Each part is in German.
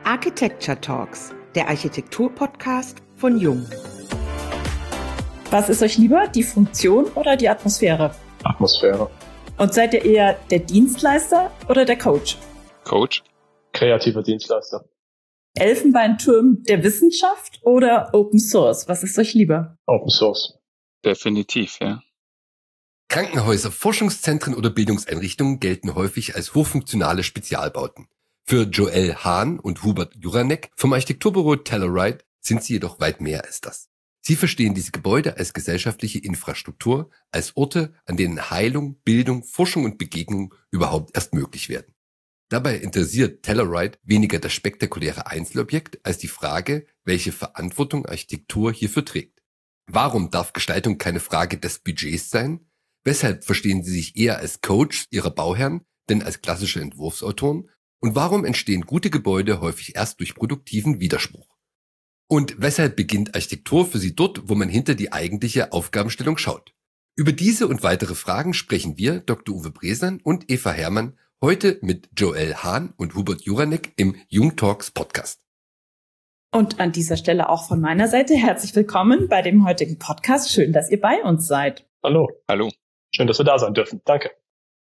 Architecture Talks, der Architektur-Podcast von Jung. Was ist euch lieber, die Funktion oder die Atmosphäre? Atmosphäre. Und seid ihr eher der Dienstleister oder der Coach? Coach. Kreativer Dienstleister. Elfenbeinturm der Wissenschaft oder Open Source? Was ist euch lieber? Open Source. Definitiv, ja. Krankenhäuser, Forschungszentren oder Bildungseinrichtungen gelten häufig als hochfunktionale Spezialbauten. Für Joel Hahn und Hubert Juranek vom Architekturbüro Telluride sind sie jedoch weit mehr als das. Sie verstehen diese Gebäude als gesellschaftliche Infrastruktur, als Orte, an denen Heilung, Bildung, Forschung und Begegnung überhaupt erst möglich werden. Dabei interessiert Telluride weniger das spektakuläre Einzelobjekt als die Frage, welche Verantwortung Architektur hierfür trägt. Warum darf Gestaltung keine Frage des Budgets sein? Weshalb verstehen sie sich eher als Coach ihrer Bauherren, denn als klassische Entwurfsautoren? Und warum entstehen gute Gebäude häufig erst durch produktiven Widerspruch? Und weshalb beginnt Architektur für sie dort, wo man hinter die eigentliche Aufgabenstellung schaut? Über diese und weitere Fragen sprechen wir, Dr. Uwe Bresnan und Eva Herrmann, heute mit Joel Hahn und Hubert Juranek im Jung Talks Podcast. Und an dieser Stelle auch von meiner Seite herzlich willkommen bei dem heutigen Podcast. Schön, dass ihr bei uns seid. Hallo. Hallo. Schön, dass wir da sein dürfen. Danke.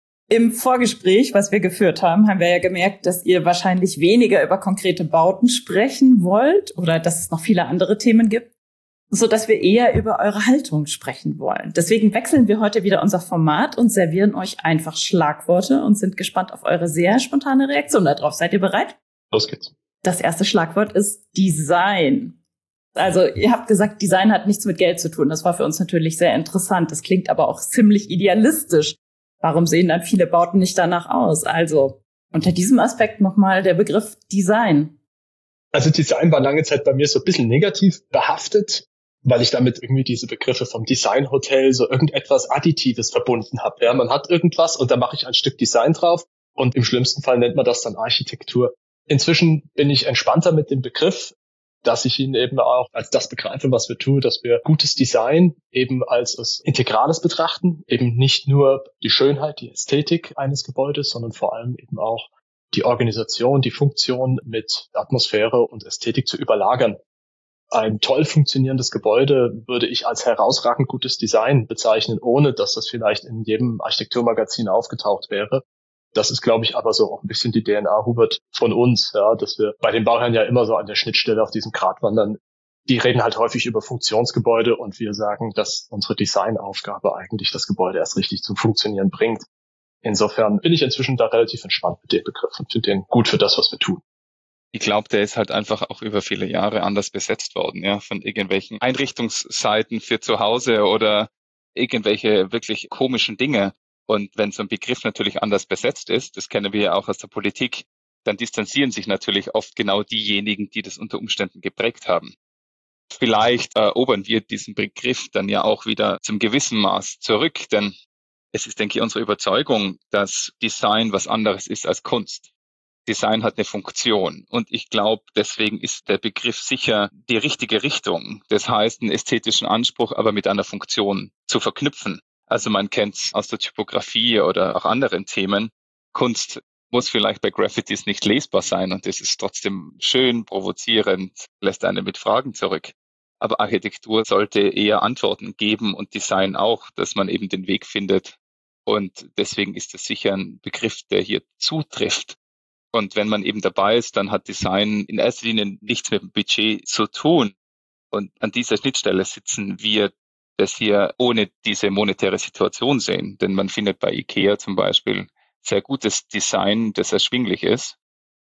Im Vorgespräch, was wir geführt haben wir ja gemerkt, dass ihr wahrscheinlich weniger über konkrete Bauten sprechen wollt oder dass es noch viele andere Themen gibt, so dass wir eher über eure Haltung sprechen wollen. Deswegen wechseln wir heute wieder unser Format und servieren euch einfach Schlagworte und sind gespannt auf eure sehr spontane Reaktion darauf. Seid ihr bereit? Los geht's. Das erste Schlagwort ist Design. Also ihr habt gesagt, Design hat nichts mit Geld zu tun. Das war für uns natürlich sehr interessant. Das klingt aber auch ziemlich idealistisch. Warum sehen dann viele Bauten nicht danach aus? Also unter diesem Aspekt nochmal der Begriff Design. Also Design war lange Zeit bei mir so ein bisschen negativ behaftet, weil ich damit irgendwie diese Begriffe vom Designhotel so irgendetwas Additives verbunden habe. Ja, man hat irgendwas und da mache ich ein Stück Design drauf und im schlimmsten Fall nennt man das dann Architektur. Inzwischen bin ich entspannter mit dem Begriff, dass ich ihn eben auch als das begreife, was wir tun, dass wir gutes Design eben als etwas Integrales betrachten, eben nicht nur die Schönheit, die Ästhetik eines Gebäudes, sondern vor allem eben auch die Organisation, die Funktion mit Atmosphäre und Ästhetik zu überlagern. Ein toll funktionierendes Gebäude würde ich als herausragend gutes Design bezeichnen, ohne dass das vielleicht in jedem Architekturmagazin aufgetaucht wäre. Das ist, glaube ich, aber so auch ein bisschen die DNA, Hubert, von uns, ja, dass wir bei den Bauherren ja immer so an der Schnittstelle auf diesem Grat wandern. Die reden halt häufig über Funktionsgebäude und wir sagen, dass unsere Designaufgabe eigentlich das Gebäude erst richtig zum Funktionieren bringt. Insofern bin ich inzwischen da relativ entspannt mit dem Begriff und finde den gut für das, was wir tun. Ich glaube, der ist halt einfach auch über viele Jahre anders besetzt worden, ja, von irgendwelchen Einrichtungsseiten für zu Hause oder irgendwelche wirklich komischen Dinge. Und wenn so ein Begriff natürlich anders besetzt ist, das kennen wir ja auch aus der Politik, dann distanzieren sich natürlich oft genau diejenigen, die das unter Umständen geprägt haben. Vielleicht erobern wir diesen Begriff dann ja auch wieder zum gewissen Maß zurück, denn es ist, denke ich, unsere Überzeugung, dass Design was anderes ist als Kunst. Design hat eine Funktion und ich glaube, deswegen ist der Begriff sicher die richtige Richtung. Das heißt, einen ästhetischen Anspruch, aber mit einer Funktion zu verknüpfen. Also man kennt es aus der Typografie oder auch anderen Themen. Kunst muss vielleicht bei Graffitis nicht lesbar sein und es ist trotzdem schön, provozierend, lässt einen mit Fragen zurück. Aber Architektur sollte eher Antworten geben und Design auch, dass man eben den Weg findet. Und deswegen ist es sicher ein Begriff, der hier zutrifft. Und wenn man eben dabei ist, dann hat Design in erster Linie nichts mit dem Budget zu tun. Und an dieser Schnittstelle sitzen wir, dass wir ohne diese monetäre Situation sehen. Denn man findet bei IKEA zum Beispiel sehr gutes Design, das erschwinglich ist.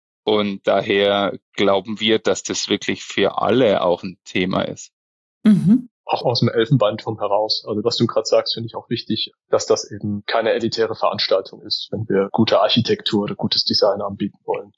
Und daher glauben wir, dass das wirklich für alle auch ein Thema ist. Mhm. Auch aus dem Elfenbeinturm heraus. Also was du gerade sagst, finde ich auch wichtig, dass das eben keine elitäre Veranstaltung ist, wenn wir gute Architektur oder gutes Design anbieten wollen.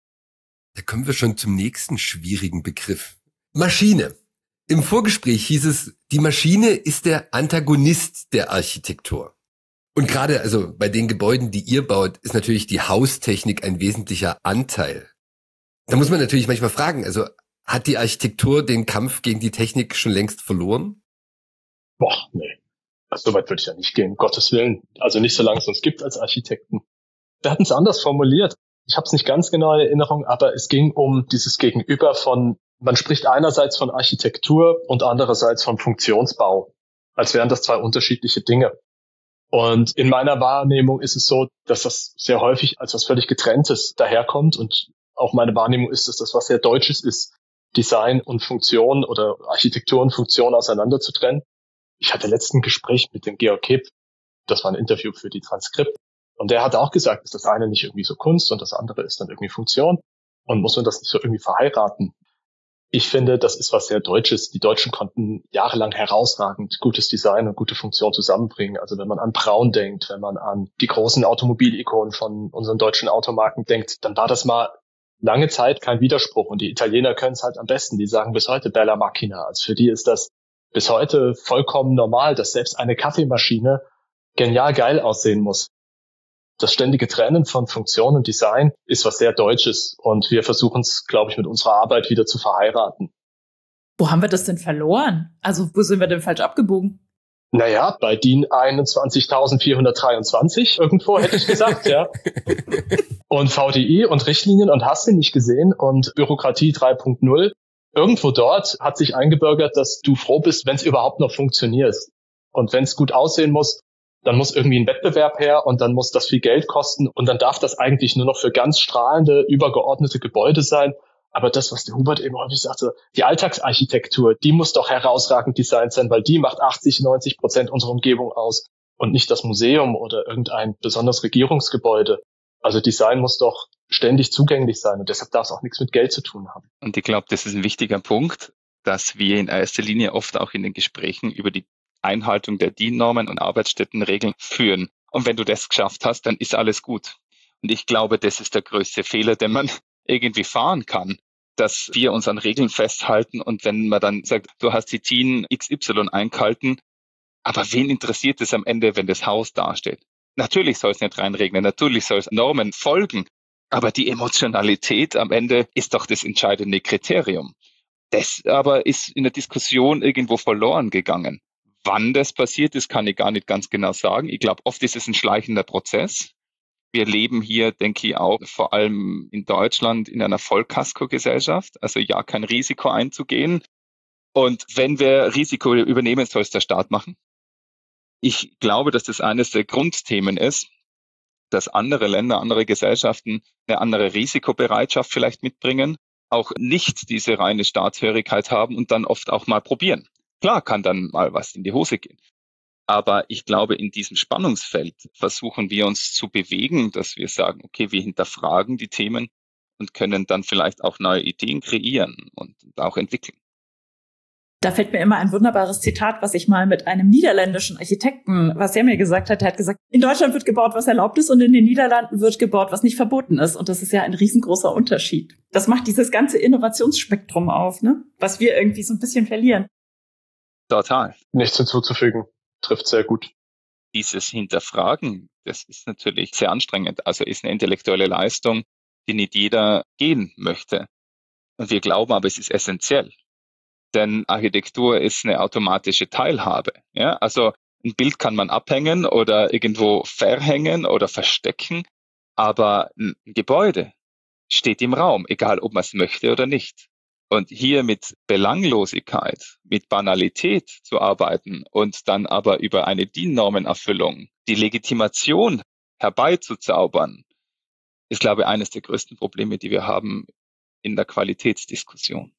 Da kommen wir schon zum nächsten schwierigen Begriff. Maschine. Im Vorgespräch hieß es, die Maschine ist der Antagonist der Architektur. Und gerade also bei den Gebäuden, die ihr baut, ist natürlich die Haustechnik ein wesentlicher Anteil. Da muss man natürlich manchmal fragen, also hat die Architektur den Kampf gegen die Technik schon längst verloren? Boah, nee. Also so weit würde ich ja nicht gehen, um Gottes Willen. Also nicht, solange es uns gibt als Architekten. Wir hatten es anders formuliert. Ich habe es nicht ganz genau in Erinnerung, aber es ging um dieses Gegenüber von, man spricht einerseits von Architektur und andererseits von Funktionsbau, als wären das zwei unterschiedliche Dinge. Und in meiner Wahrnehmung ist es so, dass das sehr häufig als was völlig Getrenntes daherkommt. Und auch meine Wahrnehmung ist, dass das was sehr Deutsches ist, Design und Funktion oder Architektur und Funktion auseinander zu trennen. Ich hatte letztens ein Gespräch mit dem Georg Kipp. Das war ein Interview für die Transkript. Und der hat auch gesagt, dass das eine nicht irgendwie so Kunst und das andere ist dann irgendwie Funktion. Und muss man das nicht so irgendwie verheiraten? Ich finde, das ist was sehr Deutsches. Die Deutschen konnten jahrelang herausragend gutes Design und gute Funktion zusammenbringen. Also wenn man an Braun denkt, wenn man an die großen Automobilikonen von unseren deutschen Automarken denkt, dann war das mal lange Zeit kein Widerspruch. Und die Italiener können es halt am besten. Die sagen bis heute Bella Macchina. Also für die ist das bis heute vollkommen normal, dass selbst eine Kaffeemaschine genial geil aussehen muss. Das ständige Trennen von Funktion und Design ist was sehr Deutsches und wir versuchen es, glaube ich, mit unserer Arbeit wieder zu verheiraten. Wo haben wir das denn verloren? Also wo sind wir denn falsch abgebogen? Naja, bei DIN 21.423 irgendwo hätte ich gesagt, ja. Und VDI und Richtlinien und hast du nicht gesehen und Bürokratie 3.0. Irgendwo dort hat sich eingebürgert, dass du froh bist, wenn es überhaupt noch funktioniert. Und wenn es gut aussehen muss, dann muss irgendwie ein Wettbewerb her und dann muss das viel Geld kosten und dann darf das eigentlich nur noch für ganz strahlende, übergeordnete Gebäude sein. Aber das, was der Hubert eben häufig sagte, die Alltagsarchitektur, die muss doch herausragend designt sein, weil die macht 80-90% unserer Umgebung aus und nicht das Museum oder irgendein besonderes Regierungsgebäude. Also Design muss doch ständig zugänglich sein und deshalb darf es auch nichts mit Geld zu tun haben. Und ich glaube, das ist ein wichtiger Punkt, dass wir in erster Linie oft auch in den Gesprächen über die Einhaltung der DIN-Normen und Arbeitsstättenregeln führen. Und wenn du das geschafft hast, dann ist alles gut. Und ich glaube, das ist der größte Fehler, den man irgendwie fahren kann, dass wir uns an Regeln festhalten und wenn man dann sagt, du hast die DIN XY eingehalten, aber wen interessiert es am Ende, wenn das Haus dasteht? Natürlich soll es nicht reinregnen, natürlich soll es Normen folgen, aber die Emotionalität am Ende ist doch das entscheidende Kriterium. Das aber ist in der Diskussion irgendwo verloren gegangen. Wann das passiert ist, kann ich gar nicht ganz genau sagen. Ich glaube, oft ist es ein schleichender Prozess. Wir leben hier, denke ich, auch vor allem in Deutschland in einer Vollkasko-Gesellschaft, also ja, kein Risiko einzugehen. Und wenn wir Risiko übernehmen, soll es der Staat machen. Ich glaube, dass das eines der Grundthemen ist, dass andere Länder, andere Gesellschaften eine andere Risikobereitschaft vielleicht mitbringen, auch nicht diese reine Staatshörigkeit haben und dann oft auch mal probieren. Klar kann dann mal was in die Hose gehen. Aber ich glaube, in diesem Spannungsfeld versuchen wir uns zu bewegen, dass wir sagen, okay, wir hinterfragen die Themen und können dann vielleicht auch neue Ideen kreieren und auch entwickeln. Da fällt mir immer ein wunderbares Zitat, was ich mal mit einem niederländischen Architekten, was er mir gesagt hat, er hat gesagt, in Deutschland wird gebaut, was erlaubt ist und in den Niederlanden wird gebaut, was nicht verboten ist. Und das ist ja ein riesengroßer Unterschied. Das macht dieses ganze Innovationsspektrum auf, ne? Was wir irgendwie so ein bisschen verlieren. Total. Nichts hinzuzufügen. Trifft sehr gut. Dieses Hinterfragen, das ist natürlich sehr anstrengend. Also ist eine intellektuelle Leistung, die nicht jeder gehen möchte. Und wir glauben aber, es ist essentiell. Denn Architektur ist eine automatische Teilhabe. Ja? Also ein Bild kann man abhängen oder irgendwo verhängen oder verstecken. Aber ein Gebäude steht im Raum, egal ob man es möchte oder nicht. Und hier mit Belanglosigkeit, mit Banalität zu arbeiten und dann aber über eine DIN-Normenerfüllung die Legitimation herbeizuzaubern, ist, glaube ich, eines der größten Probleme, die wir haben in der Qualitätsdiskussion.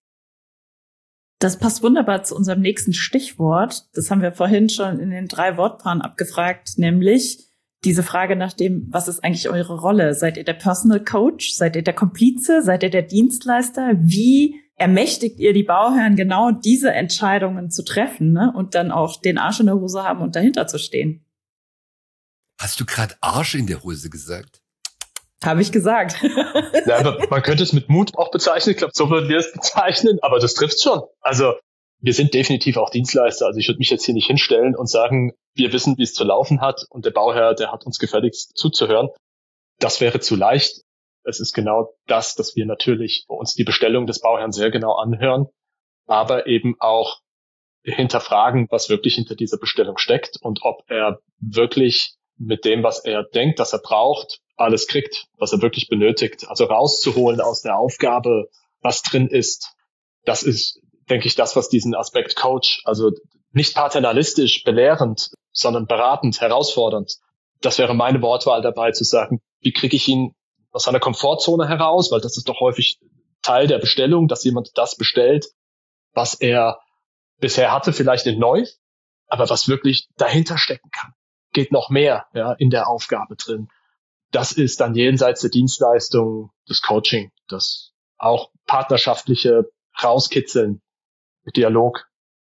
Das passt wunderbar zu unserem nächsten Stichwort. Das haben wir vorhin schon in den 3 Wortpaaren abgefragt, nämlich diese Frage nach dem, was ist eigentlich eure Rolle? Seid ihr der Personal Coach? Seid ihr der Komplize? Seid ihr der Dienstleister? Wie ermächtigt ihr die Bauherren, genau diese Entscheidungen zu treffen, ne? Und dann auch den Arsch in der Hose haben und dahinter zu stehen? Hast du gerade Arsch in der Hose gesagt? Habe ich gesagt. Ja, aber man könnte es mit Mut auch bezeichnen. Ich glaube, so würden wir es bezeichnen, aber das trifft schon. Also wir sind definitiv auch Dienstleister. Also ich würde mich jetzt hier nicht hinstellen und sagen, wir wissen, wie es zu laufen hat und der Bauherr, der hat uns gefälligst zuzuhören. Das wäre zu leicht. Es ist genau das, dass wir natürlich uns die Bestellung des Bauherrn sehr genau anhören, aber eben auch hinterfragen, was wirklich hinter dieser Bestellung steckt und ob er wirklich mit dem, was er denkt, dass er braucht, alles kriegt, was er wirklich benötigt. Also rauszuholen aus der Aufgabe, was drin ist. Das ist, denke ich, das, was diesen Aspekt Coach, also nicht paternalistisch, belehrend, sondern beratend, herausfordernd. Das wäre meine Wortwahl dabei, zu sagen, wie kriege ich ihn aus seiner Komfortzone heraus, weil das ist doch häufig Teil der Bestellung, dass jemand das bestellt, was er bisher hatte, vielleicht in neu, aber was wirklich dahinter stecken kann. Geht noch mehr, ja, in der Aufgabe drin. Das ist dann jenseits der Dienstleistung des Coaching, das auch partnerschaftliche Rauskitzeln, Dialog.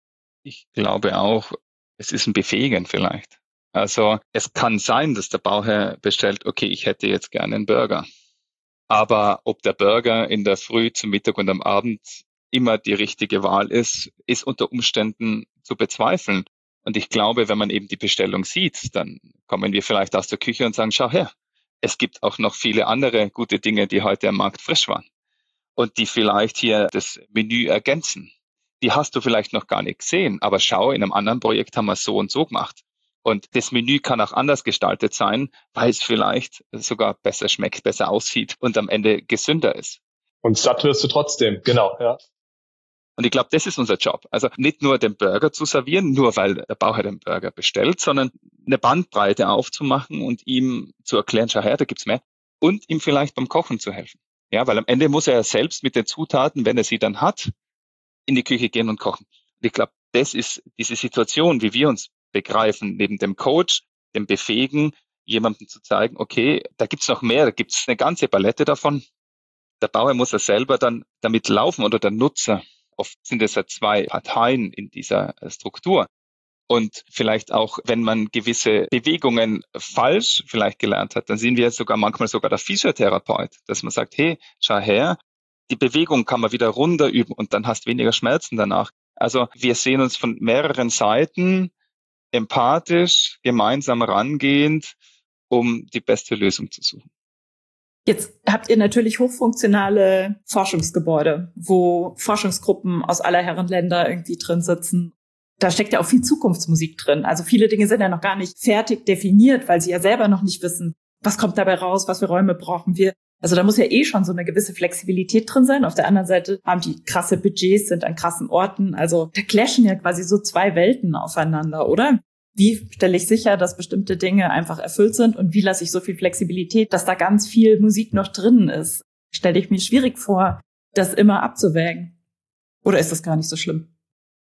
Ich glaube auch, es ist ein Befähigen vielleicht. Also es kann sein, dass der Bauherr bestellt, okay, ich hätte jetzt gerne einen Burger. Aber ob der Burger in der Früh, zum Mittag und am Abend immer die richtige Wahl ist unter Umständen zu bezweifeln. Und ich glaube, wenn man eben die Bestellung sieht, dann kommen wir vielleicht aus der Küche und sagen, schau her, es gibt auch noch viele andere gute Dinge, die heute am Markt frisch waren und die vielleicht hier das Menü ergänzen. Die hast du vielleicht noch gar nicht gesehen, aber schau, in einem anderen Projekt haben wir es so und so gemacht. Und das Menü kann auch anders gestaltet sein, weil es vielleicht sogar besser schmeckt, besser aussieht und am Ende gesünder ist. Und satt wirst du trotzdem, genau, ja. Und ich glaube, das ist unser Job. Also nicht nur den Burger zu servieren, nur weil der Bauherr den Burger bestellt, sondern eine Bandbreite aufzumachen und ihm zu erklären, schau her, da gibt's mehr. Und ihm vielleicht beim Kochen zu helfen. Ja, weil am Ende muss er selbst mit den Zutaten, wenn er sie dann hat, in die Küche gehen und kochen. Und ich glaube, das ist diese Situation, wie wir uns begreifen, neben dem Coach, dem Befähigen, jemandem zu zeigen, okay, da gibt's noch mehr, da gibt's eine ganze Palette davon. Der Bauherr muss ja selber dann damit laufen oder der Nutzer. Oft sind es ja zwei Parteien in dieser Struktur. Und vielleicht auch, wenn man gewisse Bewegungen falsch vielleicht gelernt hat, dann sind wir manchmal sogar der Physiotherapeut, dass man sagt, hey, schau her, die Bewegung kann man wieder runter üben und dann hast weniger Schmerzen danach. Also wir sehen uns von mehreren Seiten empathisch, gemeinsam rangehend, um die beste Lösung zu suchen. Jetzt habt ihr natürlich hochfunktionale Forschungsgebäude, wo Forschungsgruppen aus aller Herren Länder irgendwie drin sitzen. Da steckt ja auch viel Zukunftsmusik drin. Also viele Dinge sind ja noch gar nicht fertig definiert, weil sie ja selber noch nicht wissen, was kommt dabei raus, was für Räume brauchen wir. Also da muss ja schon so eine gewisse Flexibilität drin sein. Auf der anderen Seite haben die krasse Budgets, sind an krassen Orten. Also da clashen ja quasi so zwei Welten aufeinander, oder? Wie stelle ich sicher, dass bestimmte Dinge einfach erfüllt sind und wie lasse ich so viel Flexibilität, dass da ganz viel Musik noch drin ist? Stelle ich mir schwierig vor, das immer abzuwägen. Oder ist das gar nicht so schlimm?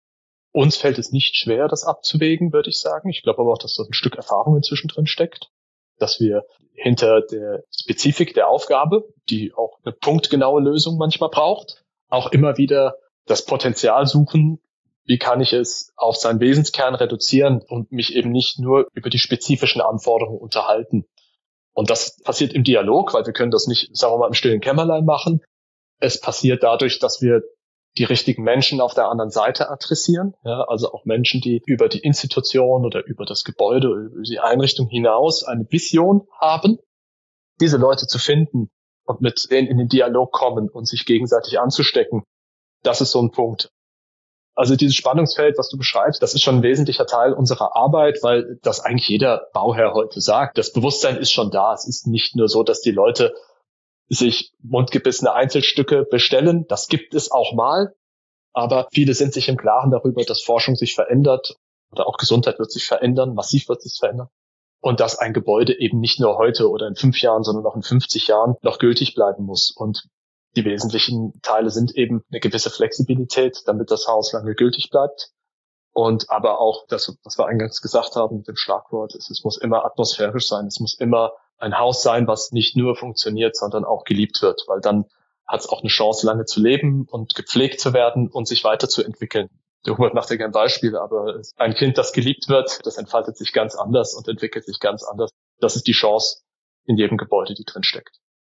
Uns fällt es nicht schwer, das abzuwägen, würde ich sagen. Ich glaube aber auch, dass da ein Stück Erfahrung inzwischen drin steckt, dass wir hinter der Spezifik der Aufgabe, die auch eine punktgenaue Lösung manchmal braucht, auch immer wieder das Potenzial suchen, wie kann ich es auf seinen Wesenskern reduzieren und mich eben nicht nur über die spezifischen Anforderungen unterhalten. Und das passiert im Dialog, weil wir können das nicht, sagen wir mal, im stillen Kämmerlein machen. Es passiert dadurch, dass wir die richtigen Menschen auf der anderen Seite adressieren, ja, also auch Menschen, die über die Institution oder über das Gebäude oder über die Einrichtung hinaus eine Vision haben, diese Leute zu finden und mit denen in den Dialog kommen und sich gegenseitig anzustecken. Das ist so ein Punkt. Also dieses Spannungsfeld, was du beschreibst, das ist schon ein wesentlicher Teil unserer Arbeit, weil das eigentlich jeder Bauherr heute sagt. Das Bewusstsein ist schon da. Es ist nicht nur so, dass die Leute sich mundgebissene Einzelstücke bestellen. Das gibt es auch mal. Aber viele sind sich im Klaren darüber, dass Forschung sich verändert oder auch Gesundheit wird sich verändern, massiv wird sich verändern. Und dass ein Gebäude eben nicht nur heute oder in 5 Jahren, sondern auch in 50 Jahren noch gültig bleiben muss. Und die wesentlichen Teile sind eben eine gewisse Flexibilität, damit das Haus lange gültig bleibt. Und aber auch das, was wir eingangs gesagt haben mit dem Schlagwort, es muss immer atmosphärisch sein. Es muss immer ein Haus sein, was nicht nur funktioniert, sondern auch geliebt wird. Weil dann hat es auch eine Chance, lange zu leben und gepflegt zu werden und sich weiterzuentwickeln. Der Hubert macht ja gerne Beispiele, aber ein Kind, das geliebt wird, das entfaltet sich ganz anders und entwickelt sich ganz anders. Das ist die Chance in jedem Gebäude, die drin steckt.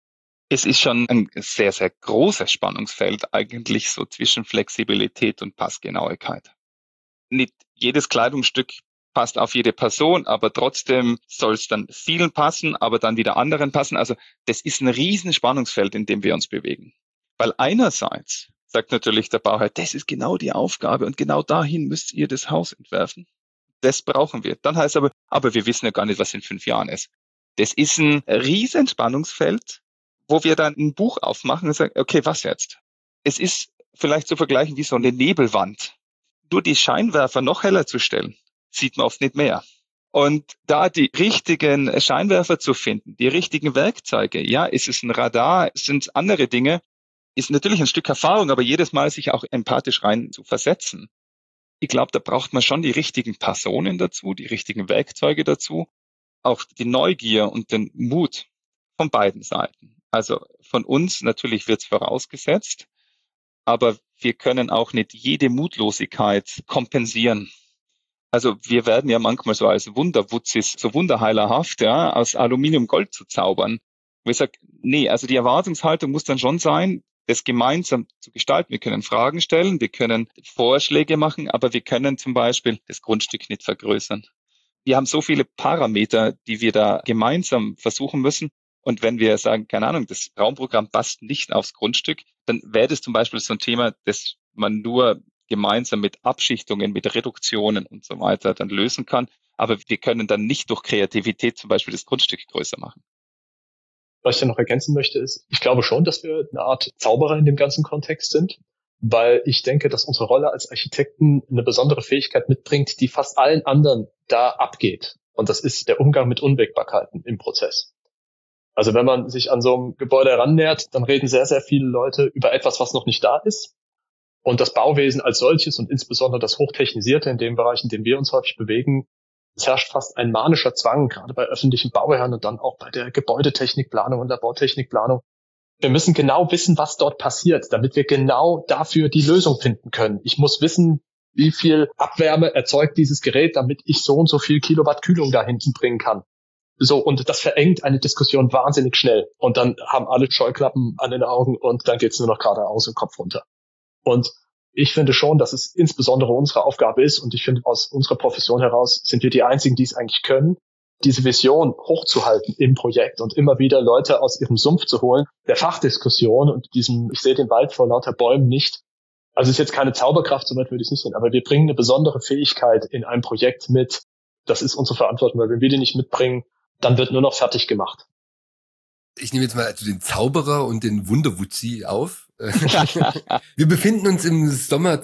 Es ist schon ein sehr, sehr großes Spannungsfeld eigentlich so zwischen Flexibilität und Passgenauigkeit. Nicht jedes Kleidungsstück passt auf jede Person, aber trotzdem soll es dann vielen passen, aber dann wieder anderen passen. Also das ist ein riesen Spannungsfeld, in dem wir uns bewegen. Weil einerseits sagt natürlich der Bauherr, das ist genau die Aufgabe und genau dahin müsst ihr das Haus entwerfen. Das brauchen wir. Dann heißt aber wir wissen ja gar nicht, was in 5 Jahren ist. Das ist ein riesen Spannungsfeld, wo wir dann ein Buch aufmachen und sagen, okay, was jetzt? Es ist vielleicht zu vergleichen wie so eine Nebelwand. Nur die Scheinwerfer noch heller zu stellen, sieht man oft nicht mehr. Und da die richtigen Scheinwerfer zu finden, die richtigen Werkzeuge, ja, ist es ein Radar, sind es andere Dinge, ist natürlich ein Stück Erfahrung, aber jedes Mal sich auch empathisch rein zu versetzen. Ich glaube, da braucht man schon die richtigen Personen dazu, die richtigen Werkzeuge dazu, auch die Neugier und den Mut von beiden Seiten. Also von uns natürlich wird es vorausgesetzt, aber wir können auch nicht jede Mutlosigkeit kompensieren. Also wir werden ja manchmal so als Wunderwutzis, so wunderheilerhaft, ja, aus Aluminium Gold zu zaubern. Wo ich sage, nee, also die Erwartungshaltung muss dann schon sein, das gemeinsam zu gestalten. Wir können Fragen stellen, wir können Vorschläge machen, aber wir können zum Beispiel das Grundstück nicht vergrößern. Wir haben so viele Parameter, die wir da gemeinsam versuchen müssen. Und wenn wir sagen, keine Ahnung, das Raumprogramm passt nicht aufs Grundstück, dann wäre das zum Beispiel so ein Thema, das man nur gemeinsam mit Abschichtungen, mit Reduktionen und so weiter dann lösen kann. Aber wir können dann nicht durch Kreativität zum Beispiel das Grundstück größer machen. Was ich dann noch ergänzen möchte, ist, ich glaube schon, dass wir eine Art Zauberer in dem ganzen Kontext sind, weil ich denke, dass unsere Rolle als Architekten eine besondere Fähigkeit mitbringt, die fast allen anderen da abgeht. Und das ist der Umgang mit Unwägbarkeiten im Prozess. Also wenn man sich an so einem Gebäude herannähert, dann reden sehr, sehr viele Leute über etwas, was noch nicht da ist. Und das Bauwesen als solches und insbesondere das Hochtechnisierte in dem Bereich, in dem wir uns häufig bewegen, es herrscht fast ein manischer Zwang, gerade bei öffentlichen Bauherren und dann auch bei der Gebäudetechnikplanung und der Bautechnikplanung. Wir müssen genau wissen, was dort passiert, damit wir genau dafür die Lösung finden können. Ich muss wissen, wie viel Abwärme erzeugt dieses Gerät, damit ich so und so viel Kilowatt Kühlung da hinten bringen kann. So, und das verengt eine Diskussion wahnsinnig schnell. Und dann haben alle Scheuklappen an den Augen und dann geht's nur noch geradeaus und Kopf runter. Und ich finde schon, dass es insbesondere unsere Aufgabe ist, und ich finde, aus unserer Profession heraus sind wir die Einzigen, die es eigentlich können, diese Vision hochzuhalten im Projekt und immer wieder Leute aus ihrem Sumpf zu holen, der Fachdiskussion und diesem, ich sehe den Wald vor lauter Bäumen nicht. Also es ist jetzt keine Zauberkraft, so weit würde ich es nicht sehen, aber wir bringen eine besondere Fähigkeit in ein Projekt mit. Das ist unsere Verantwortung, weil wenn wir die nicht mitbringen, dann wird nur noch fertig gemacht. Ich nehme jetzt mal also den Zauberer und den Wunderwutzi auf. Wir befinden uns im Sommer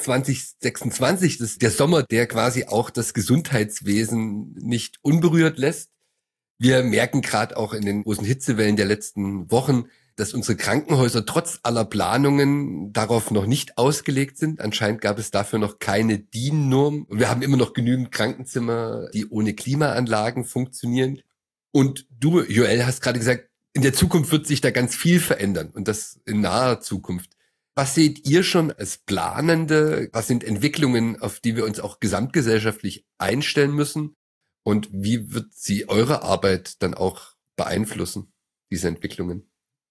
2026. Das ist der Sommer, der quasi auch das Gesundheitswesen nicht unberührt lässt. Wir merken gerade auch in den großen Hitzewellen der letzten Wochen, dass unsere Krankenhäuser trotz aller Planungen darauf noch nicht ausgelegt sind. Anscheinend gab es dafür noch keine DIN-Norm. Wir haben immer noch genügend Krankenzimmer, die ohne Klimaanlagen funktionieren. Und du, Joel, hast gerade gesagt, in der Zukunft wird sich da ganz viel verändern und das in naher Zukunft. Was seht ihr schon als Planende? Was sind Entwicklungen, auf die wir uns auch gesamtgesellschaftlich einstellen müssen? Und wie wird sie eure Arbeit dann auch beeinflussen, diese Entwicklungen?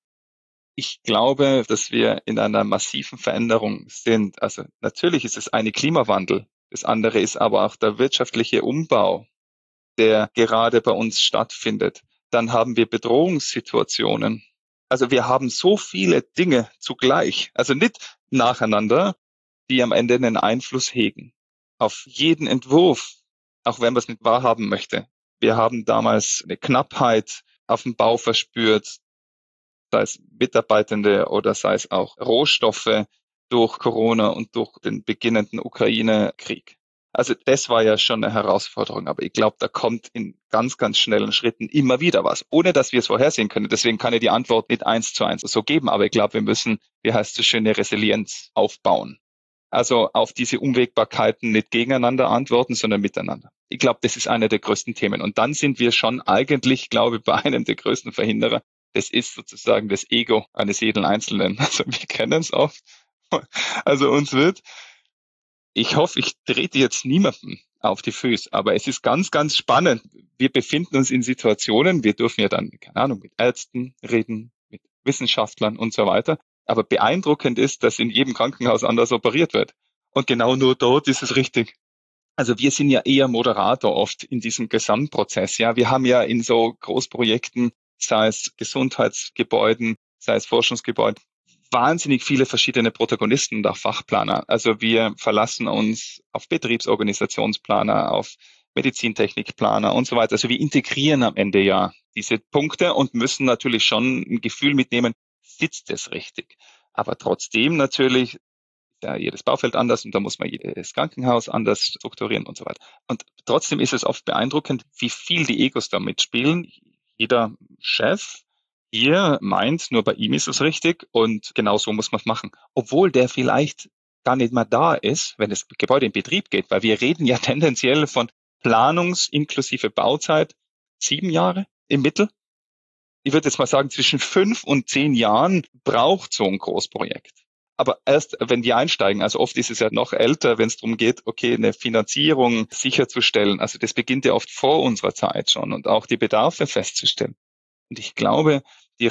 Ich glaube, dass wir in einer massiven Veränderung sind. Also natürlich ist es eine Klimawandel. Das andere ist aber auch der wirtschaftliche Umbau, der gerade bei uns stattfindet. Dann haben wir Bedrohungssituationen. Also wir haben so viele Dinge zugleich, also nicht nacheinander, die am Ende einen Einfluss hegen auf jeden Entwurf, auch wenn man es nicht wahrhaben möchte. Wir haben damals eine Knappheit auf dem Bau verspürt, sei es Mitarbeitende oder sei es auch Rohstoffe durch Corona und durch den beginnenden Ukraine-Krieg. Also das war ja schon eine Herausforderung, aber ich glaube, da kommt in ganz, ganz schnellen Schritten immer wieder was, ohne dass wir es vorhersehen können. Deswegen kann ich die Antwort nicht 1:1 so geben, aber ich glaube, wir müssen, wie heißt es schön, eine Resilienz aufbauen. Also auf diese Unwägbarkeiten nicht gegeneinander antworten, sondern miteinander. Ich glaube, das ist einer der größten Themen. Und dann sind wir schon eigentlich, glaube ich, bei einem der größten Verhinderer. Das ist sozusagen das Ego eines jeden Einzelnen. Also wir kennen es oft. Also uns wird, ich hoffe, ich trete jetzt niemanden auf die Füße, aber es ist ganz, ganz spannend. Wir befinden uns in Situationen, wir dürfen ja dann, keine Ahnung, mit Ärzten reden, mit Wissenschaftlern und so weiter. Aber beeindruckend ist, dass in jedem Krankenhaus anders operiert wird. Und genau nur dort ist es richtig. Also wir sind ja eher Moderator oft in diesem Gesamtprozess. Ja, wir haben ja in so Großprojekten, sei es Gesundheitsgebäuden, sei es Forschungsgebäuden, wahnsinnig viele verschiedene Protagonisten und auch Fachplaner. Also wir verlassen uns auf Betriebsorganisationsplaner, auf Medizintechnikplaner und so weiter. Also wir integrieren am Ende ja diese Punkte und müssen natürlich schon ein Gefühl mitnehmen, sitzt es richtig. Aber trotzdem natürlich ja jedes Baufeld anders und da muss man jedes Krankenhaus anders strukturieren und so weiter. Und trotzdem ist es oft beeindruckend, wie viel die Egos da mitspielen. Jeder Chef hier meint, nur bei ihm ist es richtig und genau so muss man es machen. Obwohl der vielleicht gar nicht mal da ist, wenn das Gebäude in Betrieb geht, weil wir reden ja tendenziell von inklusive Bauzeit 7 Jahre im Mittel. Ich würde jetzt mal sagen, zwischen 5 und 10 Jahren braucht so ein Großprojekt. Aber erst, wenn die einsteigen, also oft ist es ja noch älter, wenn es darum geht, okay, eine Finanzierung sicherzustellen. Also das beginnt ja oft vor unserer Zeit schon und auch die Bedarfe festzustellen. Und ich glaube, die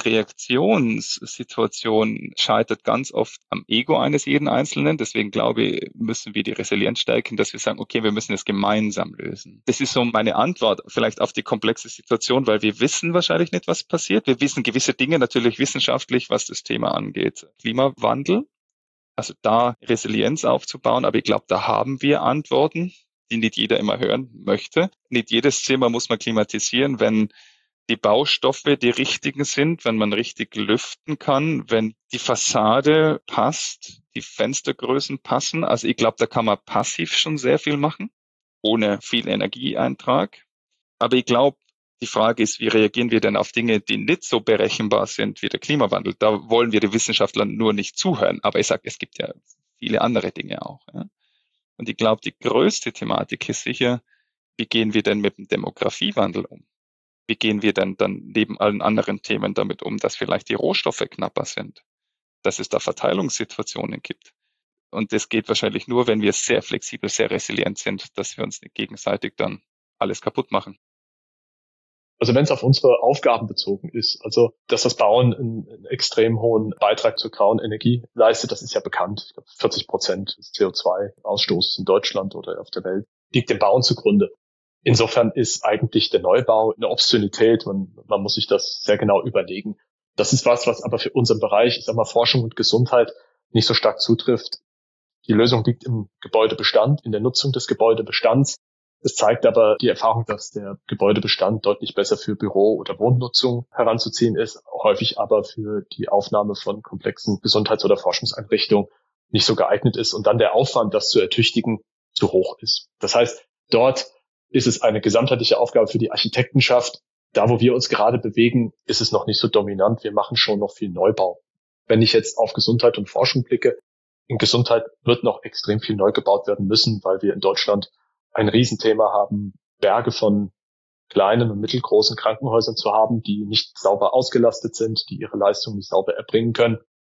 Reaktionssituation scheitert ganz oft am Ego eines jeden Einzelnen. Deswegen glaube ich, müssen wir die Resilienz stärken, dass wir sagen, okay, wir müssen es gemeinsam lösen. Das ist so meine Antwort vielleicht auf die komplexe Situation, weil wir wissen wahrscheinlich nicht, was passiert. Wir wissen gewisse Dinge natürlich wissenschaftlich, was das Thema angeht. Klimawandel, also da Resilienz aufzubauen. Aber ich glaube, da haben wir Antworten, die nicht jeder immer hören möchte. Nicht jedes Zimmer muss man klimatisieren, wenn die Baustoffe die richtigen sind, wenn man richtig lüften kann, wenn die Fassade passt, die Fenstergrößen passen. Also ich glaube, da kann man passiv schon sehr viel machen, ohne viel Energieeintrag. Aber ich glaube, die Frage ist, wie reagieren wir denn auf Dinge, die nicht so berechenbar sind wie der Klimawandel? Da wollen wir den Wissenschaftlern nur nicht zuhören. Aber ich sage, es gibt ja viele andere Dinge auch. Ja. Und ich glaube, die größte Thematik ist sicher, wie gehen wir denn mit dem Demografiewandel um? Wie gehen wir denn dann neben allen anderen Themen damit um, dass vielleicht die Rohstoffe knapper sind, dass es da Verteilungssituationen gibt? Und das geht wahrscheinlich nur, wenn wir sehr flexibel, sehr resilient sind, dass wir uns nicht gegenseitig dann alles kaputt machen. Also wenn es auf unsere Aufgaben bezogen ist, also dass das Bauen einen extrem hohen Beitrag zur grauen Energie leistet, das ist ja bekannt. Ich glaube, 40% des CO2-Ausstoßes in Deutschland oder auf der Welt liegt dem Bauen zugrunde. Insofern ist eigentlich der Neubau eine Obszönität und man muss sich das sehr genau überlegen. Das ist was aber für unseren Bereich, ich sag mal Forschung und Gesundheit, nicht so stark zutrifft. Die Lösung liegt im Gebäudebestand, in der Nutzung des Gebäudebestands. Es zeigt aber die Erfahrung, dass der Gebäudebestand deutlich besser für Büro- oder Wohnnutzung heranzuziehen ist, häufig aber für die Aufnahme von komplexen Gesundheits- oder Forschungseinrichtungen nicht so geeignet ist und dann der Aufwand, das zu ertüchtigen, zu hoch ist. Das heißt, dort ist es eine gesamtheitliche Aufgabe für die Architektenschaft. Da, wo wir uns gerade bewegen, ist es noch nicht so dominant. Wir machen schon noch viel Neubau. Wenn ich jetzt auf Gesundheit und Forschung blicke, in Gesundheit wird noch extrem viel neu gebaut werden müssen, weil wir in Deutschland ein Riesenthema haben, Berge von kleinen und mittelgroßen Krankenhäusern zu haben, die nicht sauber ausgelastet sind, die ihre Leistung nicht sauber erbringen können.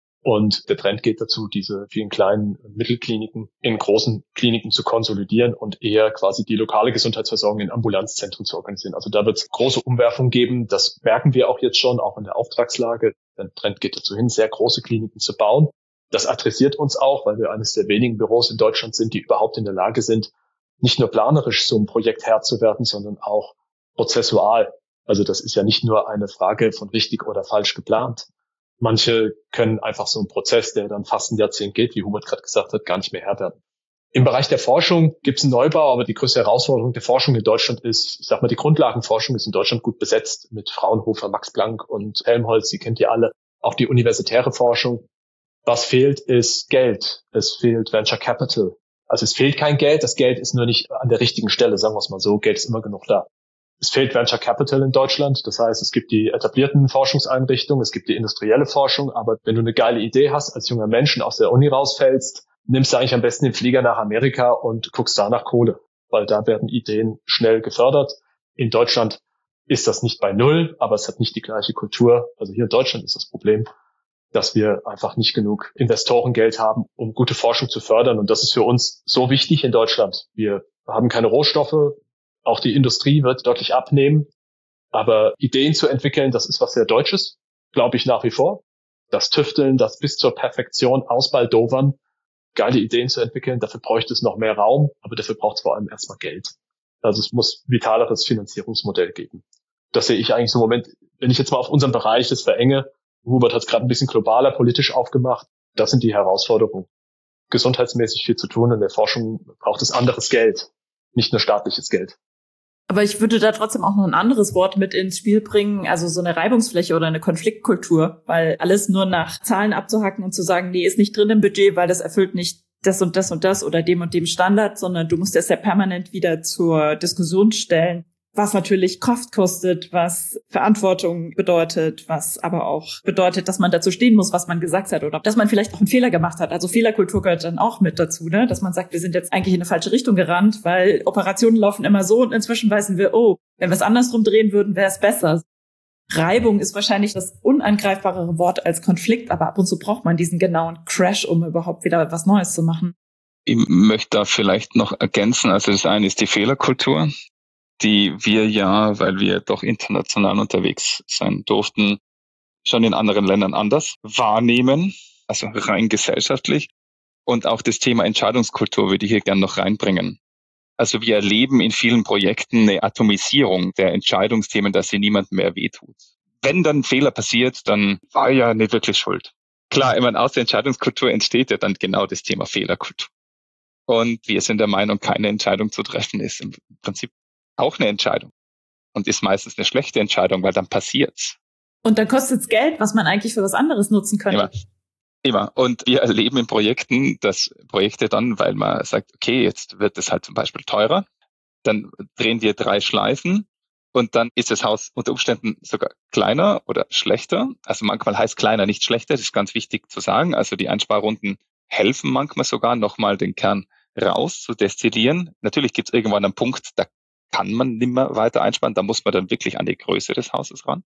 Und der Trend geht dazu, diese vielen kleinen Mittelkliniken in großen Kliniken zu konsolidieren und eher quasi die lokale Gesundheitsversorgung in Ambulanzzentren zu organisieren. Also da wird es große Umwerfungen geben. Das merken wir auch jetzt schon, auch in der Auftragslage. Der Trend geht dazu hin, sehr große Kliniken zu bauen. Das adressiert uns auch, weil wir eines der wenigen Büros in Deutschland sind, die überhaupt in der Lage sind, nicht nur planerisch so ein Projekt Herr zu werden, sondern auch prozessual. Also das ist ja nicht nur eine Frage von richtig oder falsch geplant. Manche können einfach so einen Prozess, der dann fast ein Jahrzehnt geht, wie Hubert gerade gesagt hat, gar nicht mehr Herr werden. Im Bereich der Forschung gibt es einen Neubau, aber die größte Herausforderung der Forschung in Deutschland ist, ich sag mal, die Grundlagenforschung ist in Deutschland gut besetzt mit Fraunhofer, Max Planck und Helmholtz, die kennt ihr alle, auch die universitäre Forschung. Was fehlt, ist Geld. Es fehlt Venture Capital. Also es fehlt kein Geld, das Geld ist nur nicht an der richtigen Stelle, sagen wir es mal so, Geld ist immer genug da. Es fehlt Venture Capital in Deutschland, das heißt, es gibt die etablierten Forschungseinrichtungen, es gibt die industrielle Forschung, aber wenn du eine geile Idee hast, als junger Mensch aus der Uni rausfällst, nimmst du eigentlich am besten den Flieger nach Amerika und guckst da nach Kohle, weil da werden Ideen schnell gefördert. In Deutschland ist das nicht bei null, aber es hat nicht die gleiche Kultur. Also hier in Deutschland ist das Problem, dass wir einfach nicht genug Investorengeld haben, um gute Forschung zu fördern. Und das ist für uns so wichtig in Deutschland. Wir haben keine Rohstoffe. Auch die Industrie wird deutlich abnehmen. Aber Ideen zu entwickeln, das ist was sehr Deutsches, glaube ich nach wie vor. Das Tüfteln, das bis zur Perfektion ausbaldowern, geile Ideen zu entwickeln, dafür bräuchte es noch mehr Raum, aber dafür braucht es vor allem erstmal Geld. Also es muss vitaleres Finanzierungsmodell geben. Das sehe ich eigentlich so im Moment, wenn ich jetzt mal auf unseren Bereich das verenge, Hubert hat es gerade ein bisschen globaler politisch aufgemacht, das sind die Herausforderungen. Gesundheitsmäßig viel zu tun, in der Forschung braucht es anderes Geld, nicht nur staatliches Geld. Aber ich würde da trotzdem auch noch ein anderes Wort mit ins Spiel bringen, also so eine Reibungsfläche oder eine Konfliktkultur, weil alles nur nach Zahlen abzuhacken und zu sagen, nee, ist nicht drin im Budget, weil das erfüllt nicht das und das und das oder dem Standard, sondern du musst es ja permanent wieder zur Diskussion stellen, was natürlich Kraft kostet, was Verantwortung bedeutet, was aber auch bedeutet, dass man dazu stehen muss, was man gesagt hat oder dass man vielleicht auch einen Fehler gemacht hat. Also Fehlerkultur gehört dann auch mit dazu, ne? Dass man sagt, wir sind jetzt eigentlich in eine falsche Richtung gerannt, weil Operationen laufen immer so und inzwischen wissen wir, oh, wenn wir es andersrum drehen würden, wäre es besser. Reibung ist wahrscheinlich das unangreifbarere Wort als Konflikt, aber ab und zu braucht man diesen genauen Crash, um überhaupt wieder was Neues zu machen. Ich möchte da vielleicht noch ergänzen, also das eine ist die Fehlerkultur, die wir ja, weil wir doch international unterwegs sein durften, schon in anderen Ländern anders wahrnehmen, also rein gesellschaftlich. Und auch das Thema Entscheidungskultur würde ich hier gerne noch reinbringen. Also wir erleben in vielen Projekten eine Atomisierung der Entscheidungsthemen, dass sie niemandem mehr wehtut. Wenn dann ein Fehler passiert, dann war ja nicht wirklich schuld. Klar, ich meine, aus der Entscheidungskultur entsteht ja dann genau das Thema Fehlerkultur. Und wir sind der Meinung, keine Entscheidung zu treffen ist im Prinzip auch eine Entscheidung. Und ist meistens eine schlechte Entscheidung, weil dann passiert's. Und dann kostet's Geld, was man eigentlich für was anderes nutzen könnte. Immer. Und wir erleben in Projekten, dass Projekte dann, weil man sagt, okay, jetzt wird es halt zum Beispiel teurer, dann drehen wir 3 Schleifen und dann ist das Haus unter Umständen sogar kleiner oder schlechter. Also manchmal heißt kleiner nicht schlechter, das ist ganz wichtig zu sagen. Also die Einsparrunden helfen manchmal sogar, nochmal den Kern raus zu destillieren. Natürlich gibt es irgendwann einen Punkt, da kann man nicht mehr weiter einsparen, da muss man dann wirklich an die Größe des Hauses ran.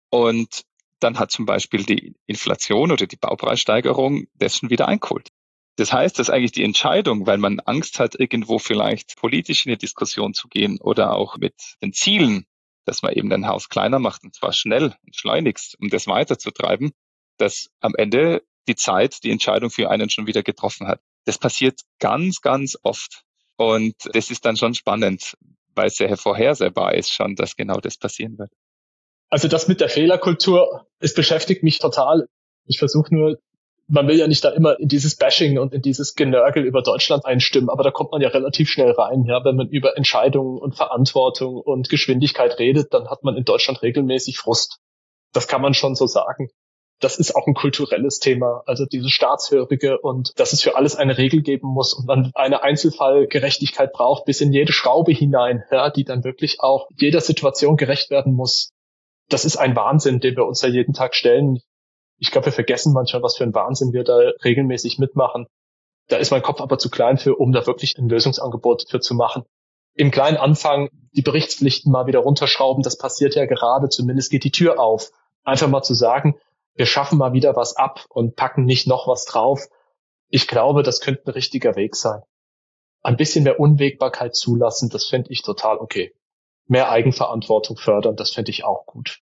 Und dann hat zum Beispiel die Inflation oder die Baupreissteigerung das schon wieder eingeholt. Das heißt, dass eigentlich die Entscheidung, weil man Angst hat, irgendwo vielleicht politisch in eine Diskussion zu gehen oder auch mit den Zielen, dass man eben ein Haus kleiner macht und zwar schnell und schleunigst, um das weiterzutreiben, dass am Ende die Zeit die Entscheidung für einen schon wieder getroffen hat. Das passiert ganz, ganz oft. Und das ist dann schon spannend, weil es sehr vorhersehbar ist schon, dass genau das passieren wird. Also das mit der Fehlerkultur, es beschäftigt mich total. Ich versuche nur, man will ja nicht da immer in dieses Bashing und in dieses Genörgel über Deutschland einstimmen, aber da kommt man ja relativ schnell rein. Ja, wenn man über Entscheidungen und Verantwortung und Geschwindigkeit redet, dann hat man in Deutschland regelmäßig Frust. Das kann man schon so sagen. Das ist auch ein kulturelles Thema, also dieses Staatshörige und dass es für alles eine Regel geben muss und man eine Einzelfallgerechtigkeit braucht bis in jede Schraube hinein, ja, die dann wirklich auch jeder Situation gerecht werden muss. Das ist ein Wahnsinn, den wir uns da jeden Tag stellen. Ich glaube, wir vergessen manchmal, was für ein Wahnsinn wir da regelmäßig mitmachen. Da ist mein Kopf aber zu klein für, um da wirklich ein Lösungsangebot für zu machen. Im kleinen Anfang die Berichtspflichten mal wieder runterschrauben, das passiert ja gerade, zumindest geht die Tür auf. Einfach mal zu sagen, wir schaffen mal wieder was ab und packen nicht noch was drauf. Ich glaube, das könnte ein richtiger Weg sein. Ein bisschen mehr Unwägbarkeit zulassen, das fände ich total okay. Mehr Eigenverantwortung fördern, das fände ich auch gut.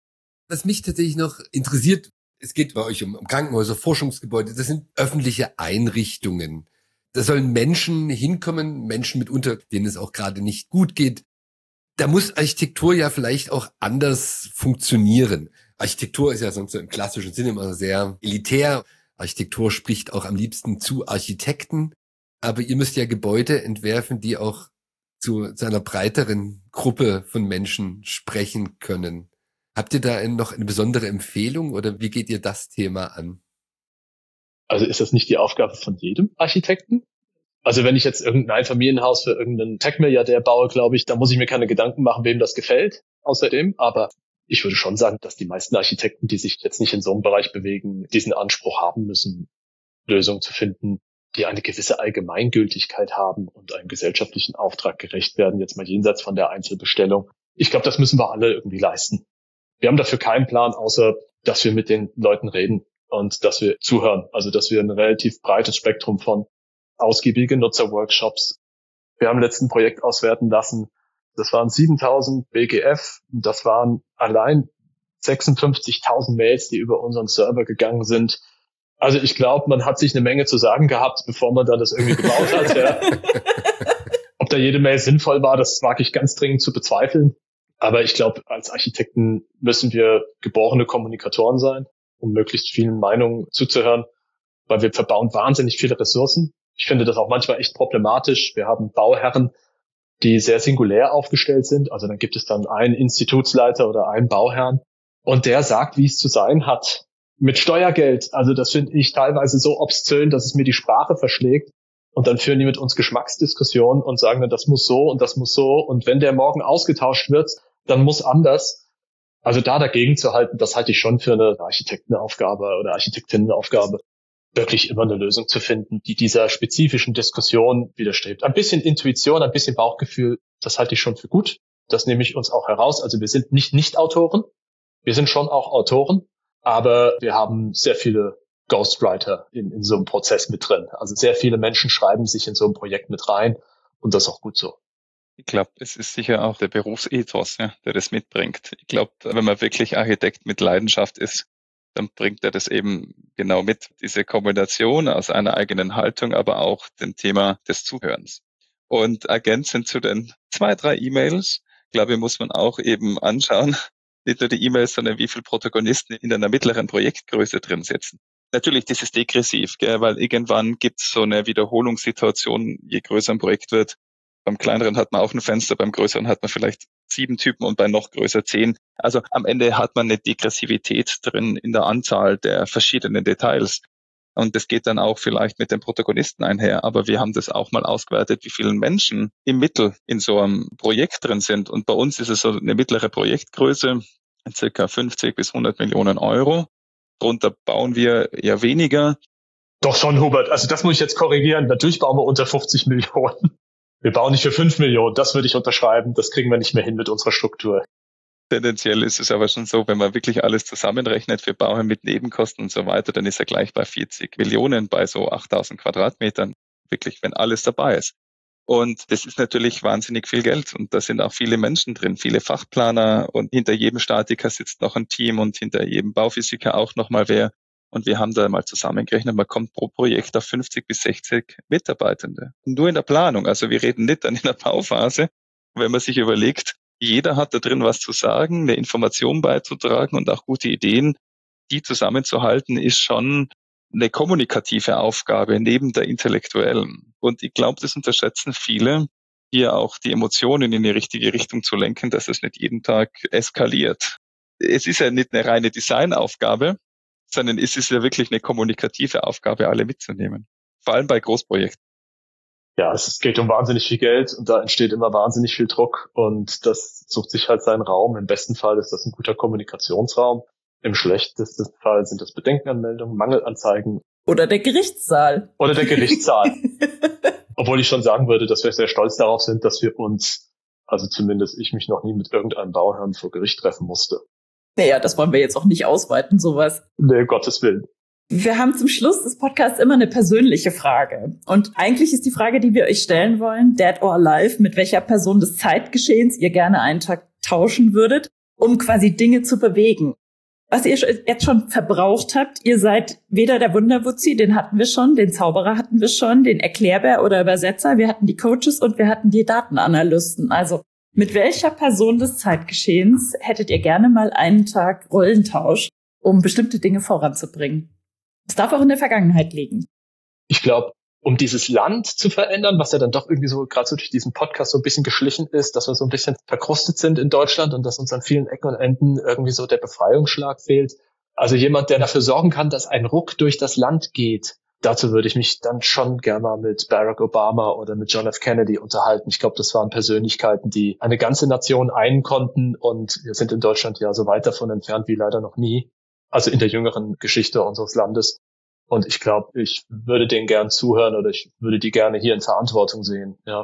Was mich tatsächlich noch interessiert, es geht bei euch um Krankenhäuser, Forschungsgebäude, das sind öffentliche Einrichtungen. Da sollen Menschen hinkommen, Menschen mitunter, denen es auch gerade nicht gut geht. Da muss Architektur ja vielleicht auch anders funktionieren. Architektur ist ja sonst so im klassischen Sinne immer sehr elitär. Architektur spricht auch am liebsten zu Architekten. Aber ihr müsst ja Gebäude entwerfen, die auch zu einer breiteren Gruppe von Menschen sprechen können. Habt ihr da noch eine besondere Empfehlung oder wie geht ihr das Thema an? Also ist das nicht die Aufgabe von jedem Architekten? Also wenn ich jetzt irgendein Einfamilienhaus für irgendeinen Tech-Milliardär baue, glaube ich, da muss ich mir keine Gedanken machen, wem das gefällt, außerdem. Aber ich würde schon sagen, dass die meisten Architekten, die sich jetzt nicht in so einem Bereich bewegen, diesen Anspruch haben müssen, Lösungen zu finden, die eine gewisse Allgemeingültigkeit haben und einem gesellschaftlichen Auftrag gerecht werden, jetzt mal jenseits von der Einzelbestellung. Ich glaube, das müssen wir alle irgendwie leisten. Wir haben dafür keinen Plan, außer dass wir mit den Leuten reden und dass wir zuhören. Also dass wir ein relativ breites Spektrum von ausgiebigen Nutzerworkshops. Wir haben im letzten Projekt auswerten lassen. Das waren 7.000 BGF. Das waren allein 56.000 Mails, die über unseren Server gegangen sind. Also ich glaube, man hat sich eine Menge zu sagen gehabt, bevor man dann das irgendwie gebaut hat. Ja. Ob da jede Mail sinnvoll war, das wage ich ganz dringend zu bezweifeln. Aber ich glaube, als Architekten müssen wir geborene Kommunikatoren sein, um möglichst vielen Meinungen zuzuhören, weil wir verbauen wahnsinnig viele Ressourcen. Ich finde das auch manchmal echt problematisch. Wir haben Bauherren, die sehr singulär aufgestellt sind. Also dann gibt es dann einen Institutsleiter oder einen Bauherrn und der sagt, wie es zu sein hat. Mit Steuergeld. Also das finde ich teilweise so obszön, dass es mir die Sprache verschlägt. Und dann führen die mit uns Geschmacksdiskussionen und sagen dann, das muss so und das muss so. Und wenn der morgen ausgetauscht wird, dann muss anders. Also da dagegen zu halten, das halte ich schon für eine Architektenaufgabe oder Architektinnenaufgabe, wirklich immer eine Lösung zu finden, die dieser spezifischen Diskussion widerstrebt. Ein bisschen Intuition, ein bisschen Bauchgefühl, das halte ich schon für gut. Das nehme ich uns auch heraus. Also wir sind nicht Autoren. Wir sind schon auch Autoren, aber wir haben sehr viele Ghostwriter in so einem Prozess mit drin. Also sehr viele Menschen schreiben sich in so ein Projekt mit rein und das ist auch gut so. Ich glaube, es ist sicher auch der Berufsethos, ja, der das mitbringt. Ich glaube, wenn man wirklich Architekt mit Leidenschaft ist, dann bringt er das eben genau mit. Diese Kombination aus einer eigenen Haltung, aber auch dem Thema des Zuhörens. Und ergänzend zu den 2, 3 E-Mails, glaube ich, muss man auch eben anschauen, nicht nur die E-Mails, sondern wie viele Protagonisten in einer mittleren Projektgröße drin sitzen. Natürlich, das ist degressiv, gell, weil irgendwann gibt es so eine Wiederholungssituation, je größer ein Projekt wird. Beim kleineren hat man auch ein Fenster, beim größeren hat man vielleicht 7 Typen und bei noch größer 10. Also am Ende hat man eine Degressivität drin in der Anzahl der verschiedenen Details. Und das geht dann auch vielleicht mit den Protagonisten einher. Aber wir haben das auch mal ausgewertet, wie viele Menschen im Mittel in so einem Projekt drin sind. Und bei uns ist es so eine mittlere Projektgröße, circa 50 bis 100 Millionen Euro. Drunter bauen wir eher weniger. Doch schon, Hubert. Also das muss ich jetzt korrigieren. Natürlich bauen wir unter 50 Millionen. Wir bauen nicht für 5 Millionen. Das würde ich unterschreiben. Das kriegen wir nicht mehr hin mit unserer Struktur. Tendenziell ist es aber schon so, wenn man wirklich alles zusammenrechnet für Bauherren mit Nebenkosten und so weiter, dann ist er gleich bei 40 Millionen bei so 8000 Quadratmetern. Wirklich, wenn alles dabei ist. Und das ist natürlich wahnsinnig viel Geld. Und da sind auch viele Menschen drin, viele Fachplaner. Und hinter jedem Statiker sitzt noch ein Team und hinter jedem Bauphysiker auch nochmal wer. Und wir haben da mal zusammengerechnet, man kommt pro Projekt auf 50 bis 60 Mitarbeitende. Nur in der Planung. Also wir reden nicht dann in der Bauphase. Wenn man sich überlegt, jeder hat da drin was zu sagen, eine Information beizutragen und auch gute Ideen, die zusammenzuhalten, ist schon eine kommunikative Aufgabe neben der intellektuellen. Und ich glaube, das unterschätzen viele, hier auch die Emotionen in die richtige Richtung zu lenken, dass es nicht jeden Tag eskaliert. Es ist ja nicht eine reine Designaufgabe, sondern es ist ja wirklich eine kommunikative Aufgabe, alle mitzunehmen. Vor allem bei Großprojekten. Ja, es geht um wahnsinnig viel Geld und da entsteht immer wahnsinnig viel Druck und das sucht sich halt seinen Raum. Im besten Fall ist das ein guter Kommunikationsraum. Im schlechtesten Fall sind das Bedenkenanmeldungen, Mangelanzeigen. Oder der Gerichtssaal. Oder der Gerichtssaal. Obwohl ich schon sagen würde, dass wir sehr stolz darauf sind, dass wir uns, also zumindest ich mich noch nie mit irgendeinem Bauherrn vor Gericht treffen musste. Naja, das wollen wir jetzt auch nicht ausweiten, sowas. Nee, Gottes Willen. Wir haben zum Schluss des Podcasts immer eine persönliche Frage. Und eigentlich ist die Frage, die wir euch stellen wollen, dead or alive, mit welcher Person des Zeitgeschehens ihr gerne einen Tag tauschen würdet, um quasi Dinge zu bewegen. Was ihr jetzt schon verbraucht habt, ihr seid weder der Wunderwuzzi, den hatten wir schon, den Zauberer hatten wir schon, den Erklärbär oder Übersetzer, wir hatten die Coaches und wir hatten die Datenanalysten. Also mit welcher Person des Zeitgeschehens hättet ihr gerne mal einen Tag Rollentausch, um bestimmte Dinge voranzubringen? Es darf auch in der Vergangenheit liegen. Ich glaube, um dieses Land zu verändern, was ja dann doch irgendwie so gerade so durch diesen Podcast so ein bisschen geschlichen ist, dass wir so ein bisschen verkrustet sind in Deutschland und dass uns an vielen Ecken und Enden irgendwie so der Befreiungsschlag fehlt. Also jemand, der dafür sorgen kann, dass ein Ruck durch das Land geht. Dazu würde ich mich dann schon gerne mal mit Barack Obama oder mit John F. Kennedy unterhalten. Ich glaube, das waren Persönlichkeiten, die eine ganze Nation einen konnten und wir sind in Deutschland ja so weit davon entfernt wie leider noch nie. Also in der jüngeren Geschichte unseres Landes. Und ich glaube, ich würde denen gern zuhören oder ich würde die gerne hier in Verantwortung sehen, ja.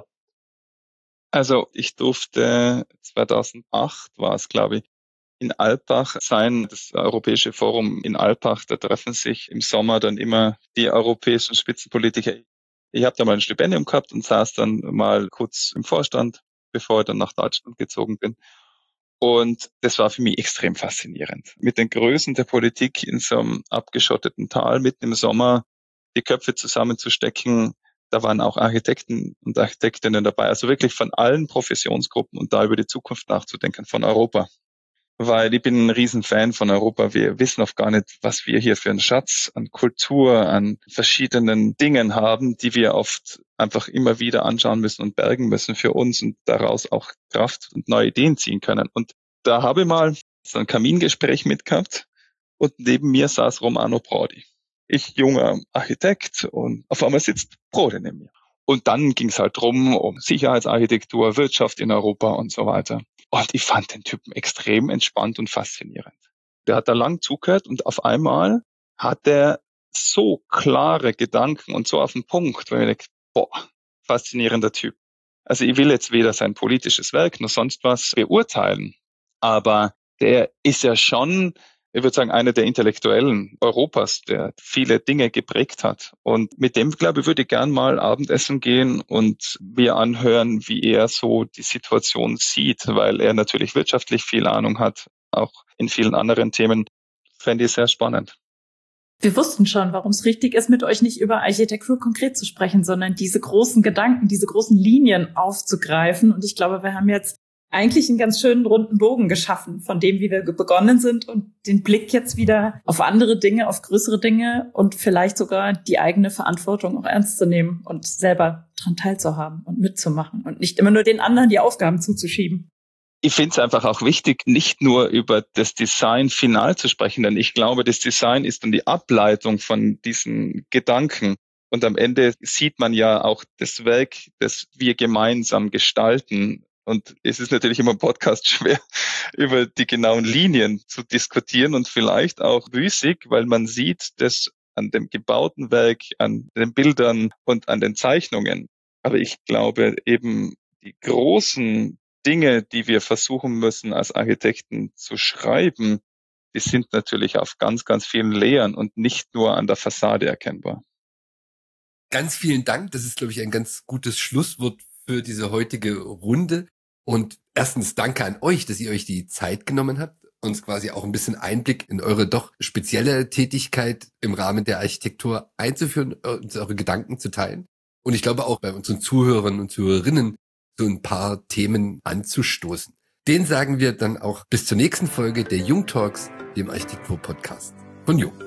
Also ich durfte 2008 war es, glaube ich, in Alpbach sein, das Europäische Forum in Alpbach. Da treffen sich im Sommer dann immer die europäischen Spitzenpolitiker. Ich habe da mal ein Stipendium gehabt und saß dann mal kurz im Vorstand, bevor ich dann nach Deutschland gezogen bin. Und das war für mich extrem faszinierend. Mit den Größen der Politik in so einem abgeschotteten Tal mitten im Sommer die Köpfe zusammenzustecken. Da waren auch Architekten und Architektinnen dabei. Also wirklich von allen Professionsgruppen und da über die Zukunft nachzudenken von Europa. Weil ich bin ein Riesenfan von Europa. Wir wissen oft gar nicht, was wir hier für einen Schatz an Kultur, an verschiedenen Dingen haben, die wir oft einfach immer wieder anschauen müssen und bergen müssen für uns und daraus auch Kraft und neue Ideen ziehen können. Und da habe ich mal so ein Kamingespräch mitgehabt und neben mir saß Romano Prodi. Ich, junger Architekt, und auf einmal sitzt Prodi neben mir. Und dann ging es halt drum um Sicherheitsarchitektur, Wirtschaft in Europa und so weiter. Und ich fand den Typen extrem entspannt und faszinierend. Der hat da lang zugehört und auf einmal hat er so klare Gedanken und so auf den Punkt, weil ich denke, boah, faszinierender Typ. Also ich will jetzt weder sein politisches Werk noch sonst was beurteilen, aber der ist ja schon, ich würde sagen, einer der Intellektuellen Europas, der viele Dinge geprägt hat. Und mit dem, glaube ich, würde ich gern mal Abendessen gehen und mir anhören, wie er so die Situation sieht, weil er natürlich wirtschaftlich viel Ahnung hat, auch in vielen anderen Themen. Fände ich sehr spannend. Wir wussten schon, warum es richtig ist, mit euch nicht über Architektur konkret zu sprechen, sondern diese großen Gedanken, diese großen Linien aufzugreifen. Und ich glaube, wir haben jetzt eigentlich einen ganz schönen runden Bogen geschaffen von dem, wie wir begonnen sind und den Blick jetzt wieder auf andere Dinge, auf größere Dinge und vielleicht sogar die eigene Verantwortung auch ernst zu nehmen und selber dran teilzuhaben und mitzumachen und nicht immer nur den anderen die Aufgaben zuzuschieben. Ich finde es einfach auch wichtig, nicht nur über das Design final zu sprechen, denn ich glaube, das Design ist dann die Ableitung von diesen Gedanken. Und am Ende sieht man ja auch das Werk, das wir gemeinsam gestalten. Und es ist natürlich immer im Podcast schwer, über die genauen Linien zu diskutieren und vielleicht auch müßig, weil man sieht, dass an dem gebauten Werk, an den Bildern und an den Zeichnungen. Aber ich glaube eben, die großen Dinge, die wir versuchen müssen, als Architekten zu schreiben, die sind natürlich auf ganz, ganz vielen Layern und nicht nur an der Fassade erkennbar. Ganz vielen Dank. Das ist, glaube ich, ein ganz gutes Schlusswort für diese heutige Runde. Und erstens danke an euch, dass ihr euch die Zeit genommen habt, uns quasi auch ein bisschen Einblick in eure doch spezielle Tätigkeit im Rahmen der Architektur einzuführen, uns eure Gedanken zu teilen. Und ich glaube auch bei unseren Zuhörern und Zuhörerinnen so ein paar Themen anzustoßen. Den sagen wir dann auch bis zur nächsten Folge der Jung Talks, dem Architektur-Podcast von Jung.